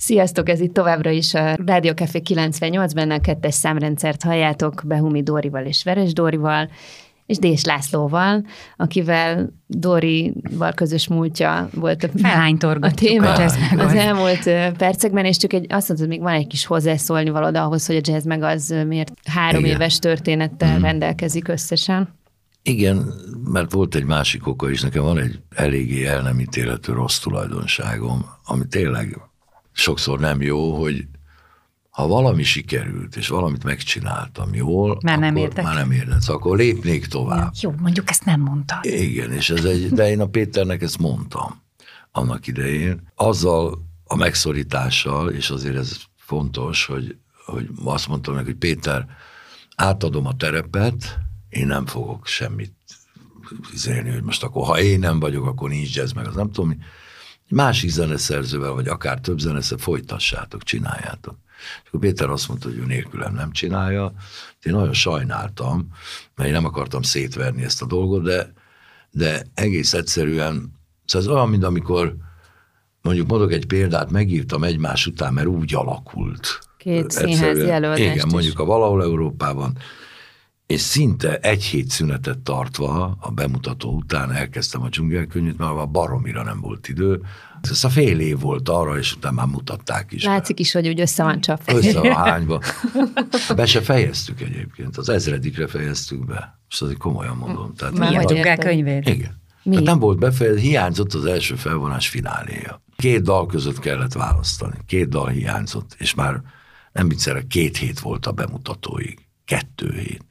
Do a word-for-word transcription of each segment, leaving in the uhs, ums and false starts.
Sziasztok, ez itt továbbra is a Rádió Café kilencvennyolc, benne a kettes számrendszert halljátok Behumi Dórival és Veres Dórival, és Dés Lászlóval, akivel Dórival közös múltja volt a, a téma a az elmúlt percekben, és csak egy, azt mondtad, még van egy kis hozzászólni valód ahhoz, hogy a jazz meg az miért három Igen. éves történettel mm. rendelkezik összesen. Igen, mert volt egy másik oka is, nekem van egy eléggé el nem ítélhető rossz tulajdonságom, ami tényleg sokszor nem jó, hogy ha valami sikerült, és valamit megcsináltam jól, már nem akkor már nem érdekes, akkor lépnék tovább. Jó, mondjuk ezt nem mondta. Igen, és ez egy, de én a Péternek ezt mondtam annak idején. Azzal a megszorítással, és azért ez fontos, hogy, hogy azt mondtam neki, hogy Péter, átadom a terepet, én nem fogok semmit izélni, hogy most akkor, ha én nem vagyok, akkor nincs jazz, meg az nem tudom mi. Másik zeneszerzővel, vagy akár több zeneszerzővel folytassátok, csináljátok. És akkor Péter azt mondta, hogy ő nélkülem nem csinálja. Én nagyon sajnáltam, mert én nem akartam szétverni ezt a dolgot, de, de egész egyszerűen, szóval ez olyan, mint amikor, mondjuk mondok egy példát, megírtam egymás után, mert úgy alakult. Két színházi előadást Igen, is. mondjuk a Valahol Európában, és szinte egy hét szünetet tartva a bemutató után elkezdtem a dzsungelkönyvet, mert a baromira nem volt idő. Ez a fél év volt arra, és utána már mutatták is. Látszik is, hogy úgy össze van csapva. Össze van hányba. Be se fejeztük egyébként, az ezredikre fejeztük be. És azért komolyan mondom. Tehát már a dzsungelkönyvét? Igen. Tehát nem volt befejezve, hiányzott az első felvonás fináléja. Két dal között kellett választani. Két dal hiányzott, és már nem viccelek, két hét volt a bemutatóig. Kettő hét.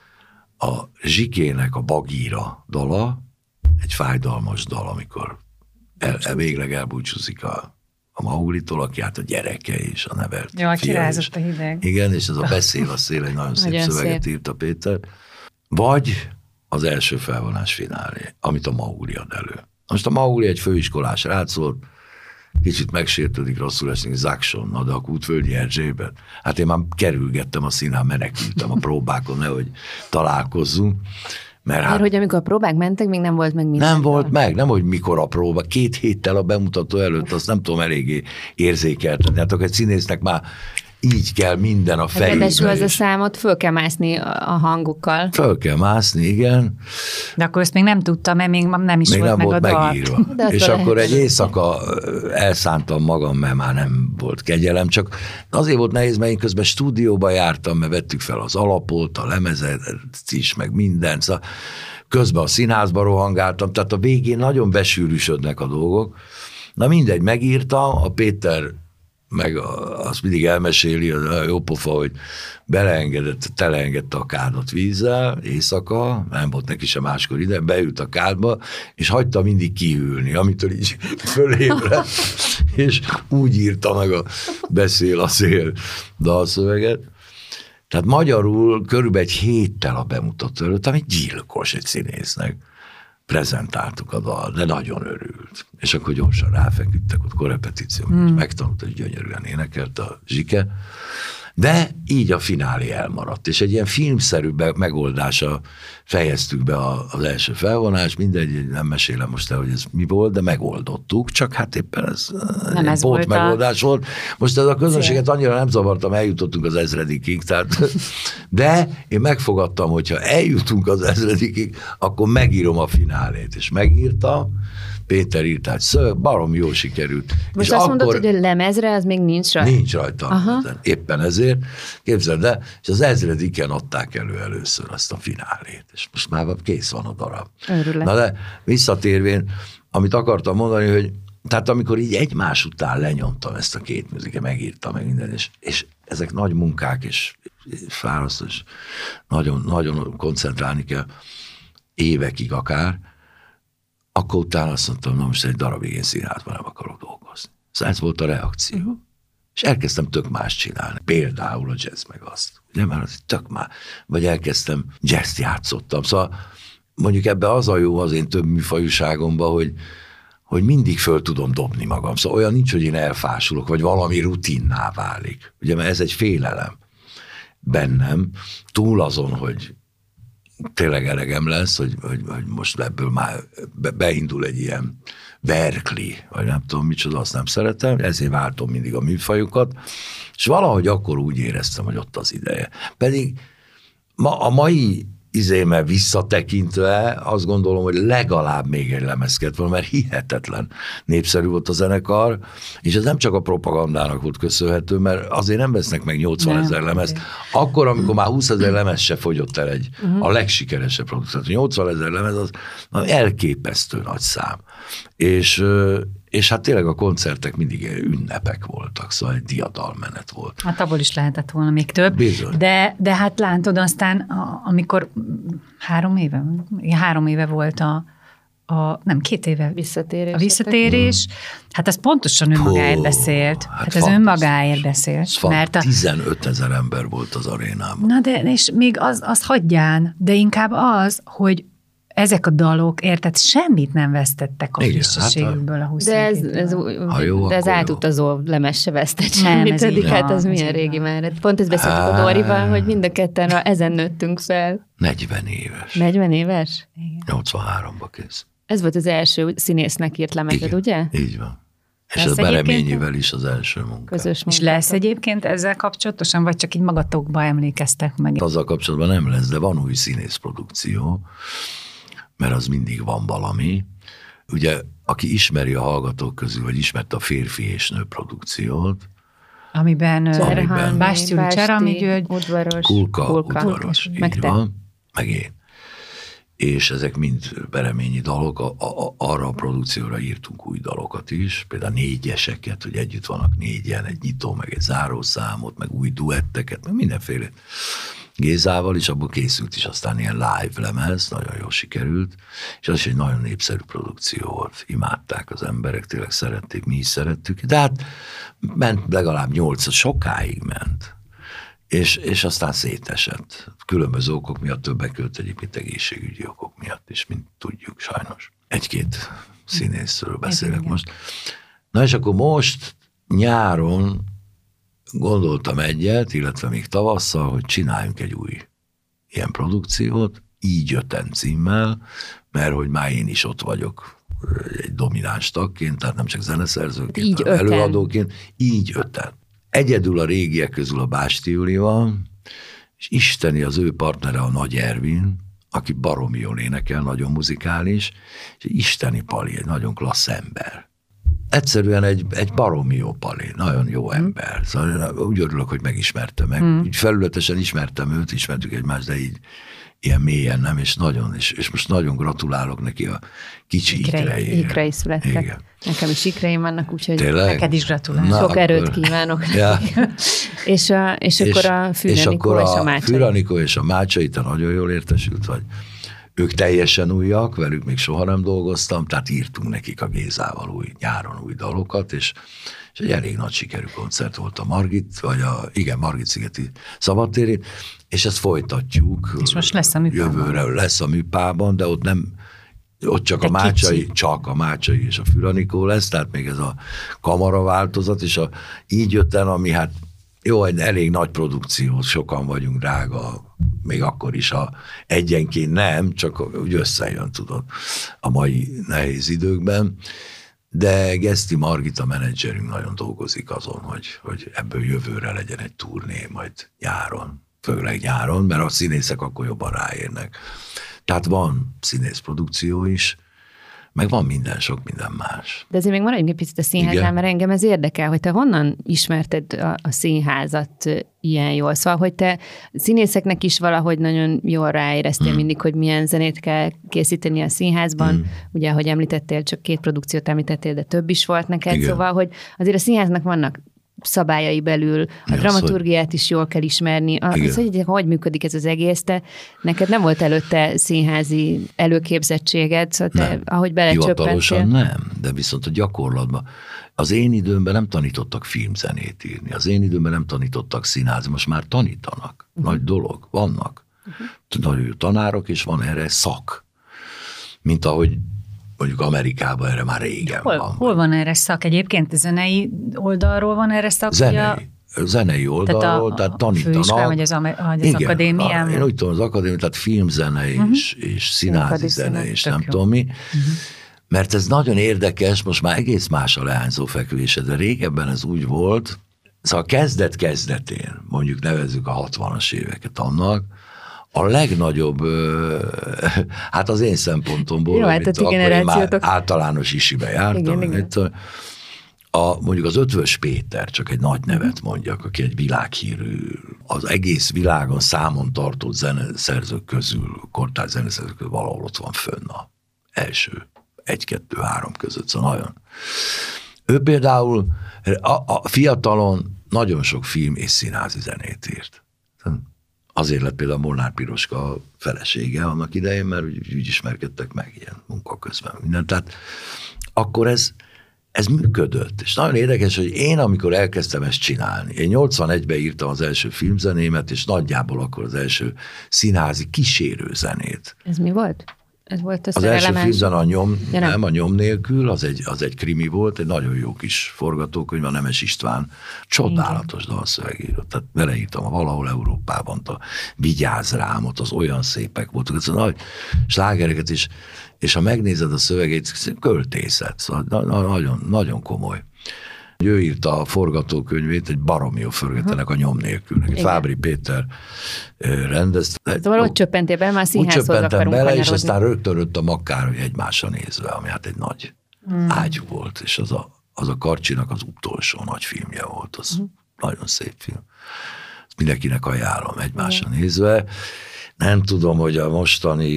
A Zsikének a Bagíra dala, egy fájdalmas dal, amikor el, el, végleg elbúcsúzik a, a Maulitól, aki hát a gyereke és a nevelt Jó, fia. kirázott a hideg. Igen, és ez a Beszél a szél, egy nagyon szép nagyon szöveget szép. írt a Péter. Vagy az első felvonás finálé, amit a Mauli ad elő. Most a Mauli egy főiskolás rác volt, kicsit megsértődik, rosszul esni, Zakson, de a Kútvölgyi Erzsébet. Hát én már kerülgettem a színhán, menekültem a próbákon, nehogy találkozzunk. Mert, mert hát hogy amikor a próbák mentek, még nem volt meg minden. Nem volt meg, nem hogy mikor a próba, két héttel a bemutató előtt, azt nem tudom eléggé érzékeltetni. Hát akkor egy színésznek már így kell minden a fejükbe. Ráadásul az a számot föl kell mászni a hangukkal. Föl kell mászni, igen. De akkor ezt még nem tudtam, mert még nem is még volt nem meg volt a dal. megírva. És akkor egy éjszaka elszántam magam, mert már nem volt kegyelem, csak azért volt nehéz, mert én közben stúdióba jártam, mert vettük fel az alapot, a lemezet is, meg mindent. Szóval közben a színházba rohangáltam, tehát a végén nagyon besűrűsödnek a dolgok. Na mindegy, megírtam, a Péter meg azt mindig elmeséli, a jó pofa, hogy beleengedett, teleengedte a kádat vízzel, éjszaka, nem volt neki sem máskor ide, beült a kádba, és hagyta mindig kihűlni, amitől így fölébredt, és úgy írta meg a Beszél a szél dalszöveget. Tehát magyarul körülbelül egy héttel a bemutató előtt, ami gyilkos egy színésznek. Prezentáltuk a dal, de nagyon örült. És akkor gyorsan ráfeküdtek ott korrepetíció, hmm. és megtanult, hogy gyönyörűen énekelt a Zsike. De így a finálé elmaradt, és egy ilyen filmszerű megoldása fejeztük be az első felvonást, mindegy, nem mesélem most el, hogy ez mi volt, de megoldottuk, csak hát éppen ez nem ez pót megoldás a... volt. Most ez a közönséget Cél. annyira nem zavartam, eljutottunk az ezredikig, tehát, de én megfogadtam, hogyha eljutunk az ezredikig, akkor megírom a finálét, és megírtam, Péter írt, tehát szöveg, barom jól sikerült. Most és azt akkor... mondod, hogy a lemezre az még nincs rajta? Nincs rajta. Aha. Éppen ezért, képzeld el, és az ezrediken adták elő először azt a finálét, és most már kész van a darab. Örülök. Na de visszatérvén, amit akartam mondani, hogy tehát amikor így egymás után lenyomtam ezt a két műziket, megírtam meg minden, és, és ezek nagy munkák, és fárasztó, és nagyon, nagyon koncentrálni kell, évekig akár, akkor utána azt mondtam, na most egy darabig én színházban nem akarok dolgozni. Szóval ez volt a reakció. Uh-huh. És elkezdtem tök más csinálni. Például a jazz meg azt. Ugye már az tök más. Vagy elkezdtem jazzt játszottam. Szóval mondjuk ebbe az a jó az én több műfajúságomban, hogy, hogy mindig föl tudom dobni magam. Szóval olyan nincs, hogy én elfásulok, vagy valami rutinná válik. Ugye, mert ez egy félelem bennem. Túl azon, hogy tényleg elegem lesz, hogy, hogy, hogy most ebből már be, beindul egy ilyen Berkeley, vagy nem tudom micsoda, azt nem szeretem, ezért váltom mindig a műfajukat, és valahogy akkor úgy éreztem, hogy ott az ideje. Pedig ma, a mai izémmel visszatekintve azt gondolom, hogy legalább még egy lemez kellett volna, mert hihetetlen népszerű volt a zenekar, és ez nem csak a propagandának volt köszönhető, mert azért nem vesznek meg nyolcvanezer lemezt. Akkor, amikor már húszezer lemez se fogyott el egy, uh-huh. a legsikeresebb produkció. nyolcvanezer lemez az elképesztő nagy szám. És, és hát tényleg a koncertek mindig ünnepek voltak, szóval egy diadalmenet volt. Hát abból is lehetett volna még több. Bizony. De, de hát látod aztán, amikor három éve, három éve volt a, a nem, két éve visszatérés. A visszatérés, hmm. hát az pontosan önmagáért Hú, beszélt. Hát, hát ez önmagáért beszélt. Mert a... tizenöt ezer ember volt az arénában. Na de, és még az, az hagyján, de inkább az, hogy ezek a dalok, érted, semmit nem vesztettek a frissességükből hát a húsz De ez, ez, jó, de ez átutazó lemez se vesztett semmit, pedig hát az milyen régi már. Pont ezt beszéltük a Dórival, hogy mind a ketten ezen nőttünk fel. negyven éves. negyven éves? Igen. nyolcvanháromba kész. Ez volt az első színésznek írt lemezed, ugye? Így van. És a Bereményivel is az első munka. Közös munka. És lesz egyébként ezzel kapcsolatosan, vagy csak így magatokba emlékeztek meg? Azzal kapcsolatban nem lesz, de van új színészprodukció, mert az mindig van valami. Ugye, aki ismeri a hallgatók közül, vagy ismerte a Férfi és Nő produkciót, amiben, amiben Bástyúli Cserami György, udvaros, Kulka, Kulka, udvaros, így van, meg én. És ezek mind bereményi dalok, a, a, arra a produkcióra írtunk új dalokat is, például négyeseket, hogy együtt vannak négyen, egy nyitó, meg egy zárószámot, meg új duetteket, meg mindenféle. Gézával, és abból készült is aztán ilyen live lemez, nagyon jól sikerült, és az is egy nagyon népszerű produkció volt. Imádták az emberek, tényleg szerették, mi is szerettük, de hát ment legalább nyolc, sokáig ment. És, és aztán szétesett. Különböző okok miatt, többek között egyébként egészségügyi okok miatt is, mint tudjuk sajnos. Egy-két színészről beszélek igen. most. Na és akkor most nyáron gondoltam egyet, illetve még tavasszal, hogy csináljunk egy új ilyen produkciót, Így öten címmel, mert hogy már én is ott vagyok egy domináns tagként, tehát nem csak zeneszerzőként, így hanem előadóként. Így öten. Egyedül a régiek közül a Bástyúli van, és isteni az ő partnere a Nagy Ervin, aki baromi jól énekel, nagyon muzikális, és isteni Pali, egy nagyon klassz ember. Egyszerűen egy, egy baromi jó Pali, nagyon jó ember. Szóval úgy örülök, hogy megismertem meg. Hmm. Úgy felületesen ismertem őt, ismertük egymást, de így ilyen mélyen nem, és nagyon, és, és most nagyon gratulálok neki a kicsi ikrei. Ikrei születtek. Igen. Nekem is ikreim vannak, úgyhogy tényleg? Neked is gratulálok. Sok akkor... erőt kívánok. Ja. és, a, és, és akkor a Füranikó és, és a Mácsai. Füranikó és a Mácsai, te nagyon jól értesült vagy. Ők teljesen újak, velük még soha nem dolgoztam, tehát írtunk nekik a Gézával új, nyáron új dalokat, és, és egy elég nagy sikerű koncert volt a Margit, vagy a, igen, Margit-szigeti szabadtérén, és ezt folytatjuk. És most lesz a műpában. Jövőre lesz a műpában, de ott nem, ott csak de a Mácsai, kicsi. csak a Mácsai és a Füranikó lesz, tehát még ez a kamara változat, és a, így ötten, ami hát jó, egy elég nagy produkció, sokan vagyunk, drága, még akkor is, ha egyenként nem, csak úgy összejön, tudod, a mai nehéz időkben. De Geszti Margit, a menedzserünk nagyon dolgozik azon, hogy, hogy ebből jövőre legyen egy turné majd nyáron, főleg nyáron, mert a színészek akkor jobban ráérnek. Tehát van színészprodukció is, meg van minden, sok minden más. De azért még maradjunk egy picit a színháznál, mert engem ez érdekel, hogy te honnan ismerted a, a színházat ilyen jól. Szóval, hogy te színészeknek is valahogy nagyon jól ráéreztél hmm. mindig, hogy milyen zenét kell készíteni a színházban. Hmm. Ugye, ahogy említettél, csak két produkciót említettél, de több is volt neked. Igen. Szóval, hogy azért a színháznak vannak szabályai belül, a dramaturgiát is jól kell ismerni. Az, hogy hogy működik ez az egész, te neked nem volt előtte színházi előképzettséged, szóval te, ahogy belecsöppentél. Hivatalosan nem, de viszont a gyakorlatban. Az én időmben nem tanítottak filmzenét írni, az én időmben nem tanítottak színház, most már tanítanak. Uh-huh. Nagy dolog, vannak. Uh-huh. Nagyon jó tanárok, és van erre szak. Mint ahogy mondjuk Amerikában erre már régen hol, van. Hol van erre szak? Egyébként zenei oldalról van erre szak? Zenei, a... zenei oldalról, tehát, a, tehát tanítanak. A főiskolán, vagy az, az igen, akadémián? A, én úgy tudom, az akadémián, tehát filmzene uh-huh. és, és színházi zene, és nem tudom mi. Uh-huh. mert ez nagyon érdekes, most már egész más a leányzó fekvése, de régebben ez úgy volt, szóval kezdet-kezdetén, mondjuk nevezzük a hatvanas éveket annak, a legnagyobb, hát az én szempontomból, jó, hát a generációtok... általános isibe jártam, igen, igen. A, mondjuk az Ötvös Péter, csak egy nagy nevet mondjak, aki egy világhírű, az egész világon számon tartott zeneszerzők közül, kortárs zeneszerzők közül valahol ott van fönn a első egy-kettő-három között, szóval nagyon. Ő például a, a fiatalon nagyon sok film és színházi zenét írt. Azért lett például Molnár Piroska felesége annak idején, mert úgy, úgy ismerkedtek meg ilyen munka közben minden. Tehát akkor ez Ez működött, és nagyon érdekes, hogy én, amikor elkezdtem ezt csinálni, én nyolcvanegyben írtam az első filmzenémet, és nagyjából akkor az első színházi kísérőzenét. Ez mi volt? Ez volt az első filmzen a nyom, ja, nem. nem, a nyom nélkül, az egy, az egy krimi volt, egy nagyon jó kis forgatókönyv, a Nemes István csodálatos dalszövegíró. Tehát beleírtam a Valahol Európában, a Vigyázz rám, ott az olyan szépek voltak, ez a nagy slágereket is, és ha megnézed a szövegét, költészet, szóval nagyon, nagyon komoly. Ő írta a forgatókönyvét, egy baromi jó forgatókönyvnek a Nyom nélkül. Fábri Péter rendezte. Szóval ott csöppentél bele, már színházhoz akarunk bele, kanyarodni. És aztán rögtön rött a Makkár, hogy egymásra nézve, ami hát egy nagy hmm. ágyú volt, és az a, az a Karcsinak az utolsó nagy filmje volt, az hmm. nagyon szép film. Ezt mindenkinek ajánlom egymásra hmm. nézve. Nem tudom, hogy a mostani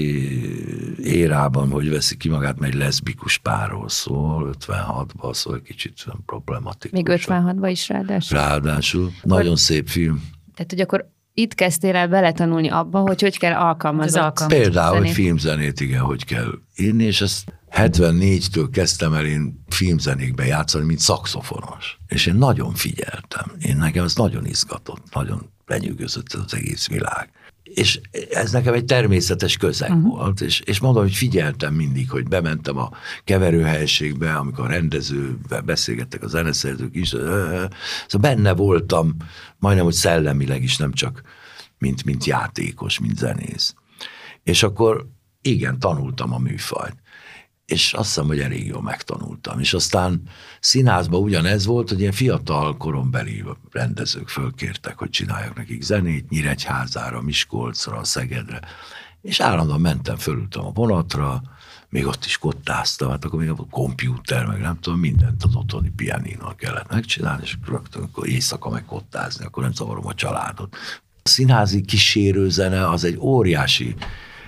érában, hogy veszi ki magát, mert egy leszbikus párról szól, ötvenhatban szól, kicsit problematikus. Még ötvenhatban is ráadásul. Ráadásul. Nagyon akkor, szép film. Tehát, hogy akkor itt kezdtél el beletanulni abba, hogy hogy kell alkalmazni. Például, hogy filmzenét, igen, hogy kell írni, és ezt hetvennégytől kezdtem el én filmzenékbe játszani, mint szaxofonos. És én nagyon figyeltem. Én nekem ez nagyon izgatott, nagyon lenyűgözött az egész világ. És ez nekem egy természetes közeg uh-huh. volt, és, és mondom, hogy figyeltem mindig, hogy bementem a keverőhelyiségbe, amikor a rendezővel beszélgettek a zeneszerzők is, szóval benne voltam, majdnem, hogy szellemileg is, nem csak mint, mint játékos, mint zenész. És akkor igen, tanultam a műfajt. És azt hiszem, hogy elég jól megtanultam. És aztán színházban ugyanez volt, hogy ilyen fiatal korombeli rendezők fölkértek, hogy csináljak nekik zenét, Nyíregyházára, Miskolcra, Szegedre. És állandóan mentem, fölültem a vonatra, még ott is kottáztam, hát akkor még a kompjúter, meg nem tudom, mindent az otthoni pianinól kellett megcsinálni, és rögtön akkor éjszaka meg kottázni, akkor nem zavarom a családot. A színházi kísérőzene az egy óriási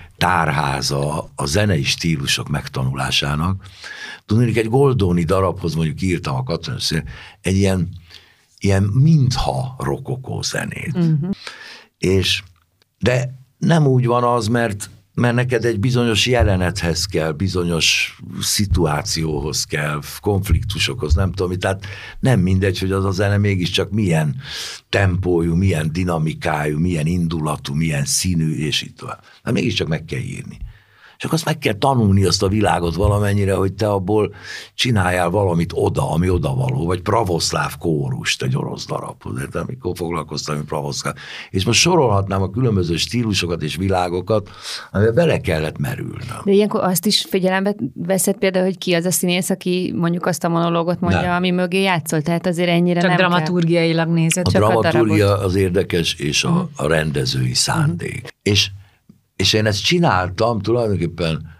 tárháza a zenei stílusok megtanulásának. Tudnék, egy Goldoni darabhoz mondjuk írtam a Katonai Színházban egy ilyen, ilyen mintha rokokó zenét. Uh-huh. És, de nem úgy van az, mert, mert neked egy bizonyos jelenethez kell, bizonyos szituációhoz kell, konfliktusokhoz, nem tudom, tehát nem mindegy, hogy az a zene mégiscsak milyen tempójú, milyen dinamikájú, milyen indulatú, milyen színű, és itt van. Hát mégiscsak meg kell írni. Csak azt meg kell tanulni azt a világot valamennyire, hogy te abból csináljál valamit oda, ami odavaló, vagy pravoszláv kórust egy orosz darabhoz, de amikor foglalkoztam, hogy pravoszláv. És most sorolhatnám a különböző stílusokat és világokat, amivel bele kellett merülnöm. De ilyenkor azt is figyelembe veszed például, hogy ki az a színész, aki mondjuk azt a monológot mondja, nem. ami mögé játszol, tehát azért ennyire csak nem dramaturgiailag nézed. A csak dramaturgia a az érdekes, és a, uh-huh. a rendezői szándék. Uh-huh. És És én ezt csináltam tulajdonképpen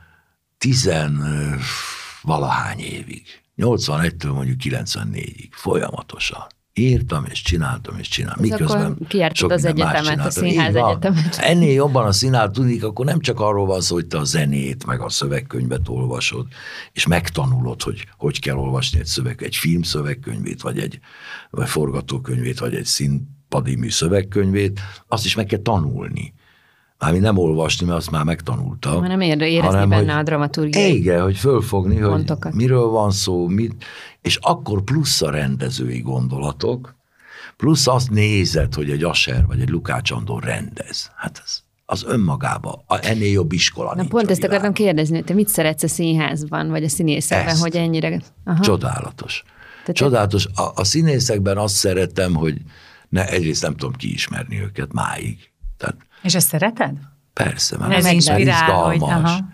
tizenvalahány évig. nyolcvanegytől mondjuk kilencvennégyig folyamatosan. Írtam, és csináltam, és csináltam. Miközben kiártad az egyetemet, a színház egyetemet. Ennél jobban a színház tudnik, akkor nem csak arról van szó, hogy te a zenét, meg a szövegkönyvet olvasod, és megtanulod, hogy hogy kell olvasni egy szöveg, egy film szövegkönyvét, vagy egy vagy forgatókönyvét, vagy egy színpadi mű szövegkönyvét, azt is meg kell tanulni. Mármint nem olvasni, mert azt már megtanultam. Már nem érezni hanem, benne a dramaturgiai. Igen, hogy fölfogni, pontokat. Hogy miről van szó, mit, és akkor plusz a rendezői gondolatok, plusz azt nézed, hogy egy Ascher vagy egy Lukács Andor rendez. Hát ez az önmagában, ennél jobb iskola Na nincs. Pont ezt akartam kérdezni, hogy te mit szeretsz a színházban, vagy a színészekben, ezt. Hogy ennyire... Aha. Csodálatos. Tehát Csodálatos. A, a színészekben azt szeretem, hogy ne, egyrészt nem tudom kiismerni őket máig. Tehát és ezt szereted? Persze, mert ez ez inspirál, izgalmas. Hogy,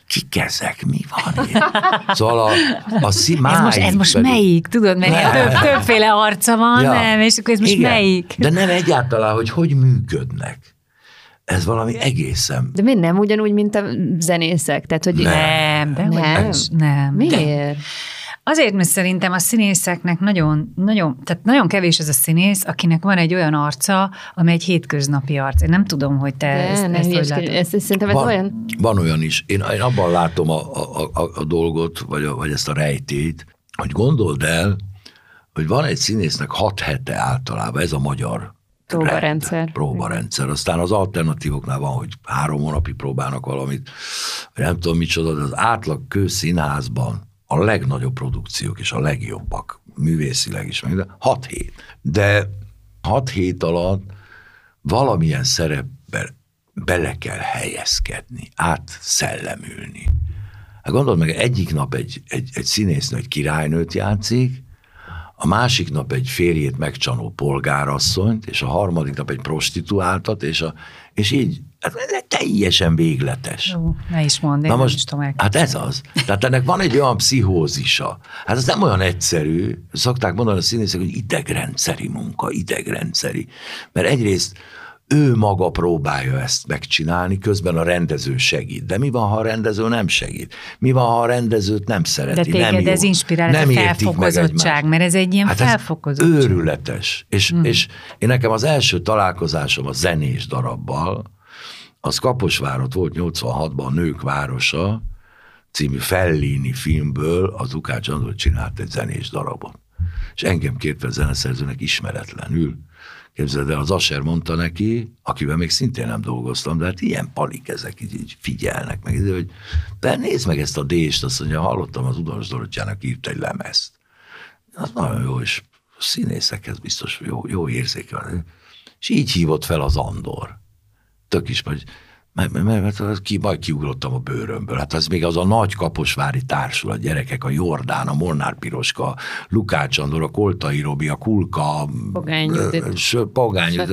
kik ezek, mi van itt? Szóval a, a szimáig... Ez most, ez most pedig... melyik? Tudod, mert több, többféle arca van, ja. nem, és akkor ez most igen. melyik? De nem egyáltalán, hogy hogy működnek. Ez valami egészen... De mi nem ugyanúgy, mint a zenészek? Tehát, hogy nem, de nem. nem. nem. Miért? Azért, mert szerintem a színészeknek nagyon, nagyon, tehát nagyon kevés az a színész, akinek van egy olyan arca, amely egy hétköznapi arc. Én nem tudom, hogy te de, ezt, nem, ezt hogy látod. Ezt, ezt szerintem ez van, olyan... Van olyan is. Én, én abban látom a, a, a, a dolgot, vagy, a, vagy ezt a rejtét, hogy gondold el, hogy van egy színésznek hat hete általában, ez a magyar próbarendszer. Próbarendszer. Aztán az alternatívoknál van, hogy három hónapig próbálnak valamit, nem tudom micsoda, de az átlag kőszínházban a legnagyobb produkciók és a legjobbak, művészileg is, meg, de hat hét. De hat hét alatt valamilyen szerepben bele kell helyezkedni, átszellemülni. Hát gondold meg, egyik nap egy, egy, egy színésznő, egy királynőt játszik, a másik nap egy férjét megcsanó polgárasszonyt, és a harmadik nap egy prostituáltat, és, a, és így hát teljesen végletes. Jó, ne is mondd, én Na most, nem is tudom hát ez az. Tehát ennek van egy olyan pszichózisa. Hát ez nem olyan egyszerű. Szokták mondani a színészek, hogy idegrendszeri munka, idegrendszeri. Mert egyrészt ő maga próbálja ezt megcsinálni, közben a rendező segít. De mi van, ha a rendező nem segít? Mi van, ha a rendezőt nem szereti? De téged nem jó, ez inspirál, nem a felfokozottság, mert ez egy ilyen hát felfokozottság. Ez őrületes. És, hmm. és én nekem az első találkozásom a zenés darabbal, az Kaposvárott volt nyolcvanhatban a Nők városa című Fellini filmből, az Lukács Andor csinált egy zenés darabot. És engem kért fel zeneszerzőnek ismeretlenül. Képzeld el, az Asher mondta neki, akivel még szintén nem dolgoztam, de hát ilyen palik ezek így, így figyelnek meg, hogy de nézd meg ezt a dést, azt mondja, hallottam az Udas Dorottyának írt egy lemezt. Az nagyon jó, és a színészekhez biztos jó, jó érzéke van. És így hívott fel az Andor. Tök is, hogy mert, mert, mert ki, majd kiugrottam a bőrömből. Hát az még az a nagy kaposvári társulat, gyerekek, a Jordán, a Molnár Piroska, Lukács Andor, a Koltai Robi, a Kulka, Pogány Judit, Pogány Judit,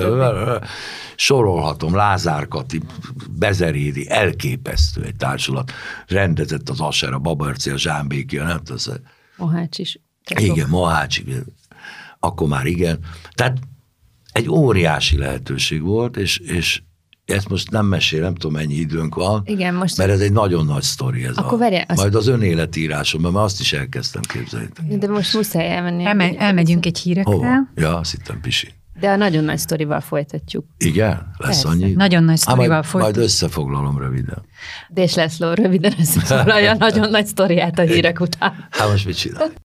sorolhatom, Lázár Kati, Bezerédi, elképesztő egy társulat. Rendezett az Asher, a Babarci, a Zsámbéki, nem tudom. Mohács is. Igen, Mohács, akkor már igen. Tehát egy óriási lehetőség volt, és, és ezt most nem mesél, nem tudom, mennyi időnk van, igen, most mert ez egy nagyon nagy sztori. Ez akkor a, verje, azt... Majd az önéletírásomban, mert azt is elkezdtem képzelni. De most muszáj elmenni. Elme, elmegyünk egy hírekre. Hova? Ja, azt hittem, Pisi. De a nagyon nagy sztorival folytatjuk. Igen? Lesz Persze. annyi? Nagyon nagy sztorival majd, folytatjuk. Majd összefoglalom röviden. Dés László röviden összefoglalja a nagyon nagy sztoriát a hírek után. Hát most mit csinál?